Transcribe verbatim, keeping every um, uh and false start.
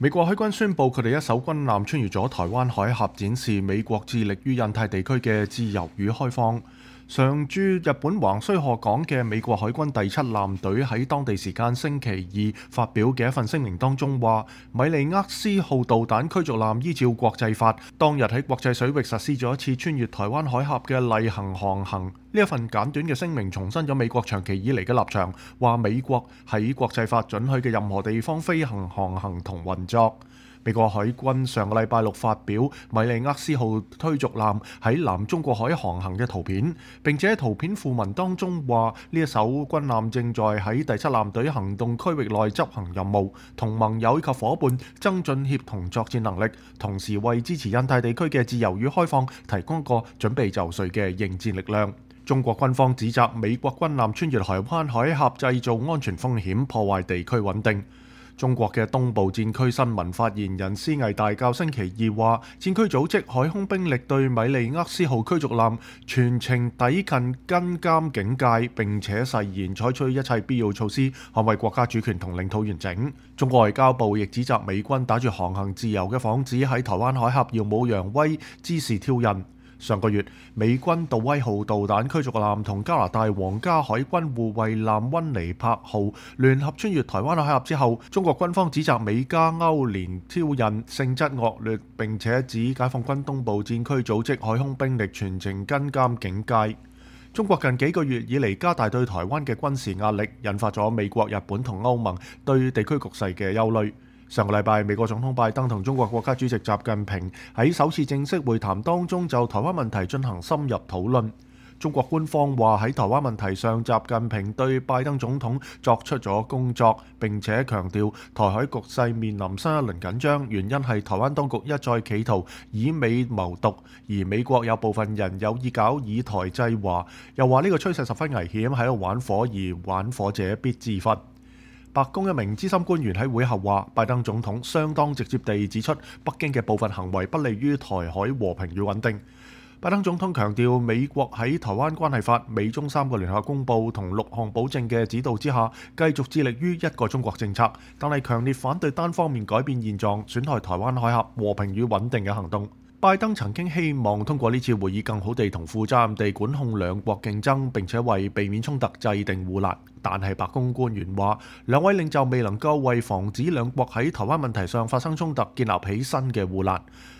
美國海軍宣布，佢哋一艘軍艦穿越咗台灣海峽，展示美國致力於印太地區嘅自由與開放。常駐日本橫須賀港嘅美國海軍第七艦隊喺當地時間星期二發表嘅一份聲明當中話，米利厄斯號導彈驅逐艦依照國際法，當日喺國際水域實施咗一次穿越台灣海峽嘅例行航行。呢一份簡短嘅聲明重申咗美國長期以嚟嘅立場，話美國喺國際法准許嘅任何地方飛行航行同運作。美國海軍上個禮拜六發表米利厄斯號驅逐艦喺南中國海航行嘅圖片，並且喺圖片附文當中話呢一艘軍艦正在喺第七艦隊行動區域內執行任務，同盟友以及伙伴增進協同作戰能力，同時為支持印太地區嘅自由與開放提供個準備就緒嘅應戰力量。中國軍方指責美國軍艦穿越台灣海峽製造安全風險，破壞地區穩定。中國嘅東部戰區新聞發言人施毅大校星期二話，戰區組織海空兵力對米利厄斯號驅逐艦全程抵近跟監警戒，並且誓言採取一切必要措施捍衛國家主權同領土完整。中國外交部亦指責美軍打住航行自由嘅幌子喺台灣海峽耀武揚威，滋事挑釁。上個月，美軍杜威號導彈驅逐艦同加拿大皇家海軍護衛艦溫尼柏號聯合穿越台灣海峽之後，中國軍方指責美加歐聯挑釁性質惡劣，並且指解放軍東部戰區組織海空兵力全程跟監警戒。中國近幾個月以嚟加大對台灣嘅軍事壓力，引發咗美國、日本同歐盟對地區局勢嘅憂慮。上個禮拜，美國總統拜登同中國國家主席習近平喺首次正式會談當中就台灣問題進行深入討論。中國官方話喺台灣問題上，習近平對拜登總統作出咗工作，並且強調台海局勢面臨新一輪緊張，原因係台灣當局一再企圖以美謀獨，而美國有部分人有意搞以台制華，又話呢個趨勢十分危險，喺度玩火，而玩火者必自焚。白宮一名資深官員喺會後話，拜登總統相當直接地指出，北京嘅部分行為不利於台海和平與穩定。拜登總統強調，美國喺台灣關係法、美中三個聯合公報同六項保證嘅指導之下，繼續致力於一個中國政策，但係強烈反對單方面改變現狀、損害台灣海峽和平與穩定嘅行動。拜登曾經希望通過呢次會議更好地同負責任地管控兩國競爭，並且為避免衝突制定護欄。但係白宮官員話，兩位領袖未能夠為防止兩國喺台灣問題上發生衝突建立起新嘅護欄。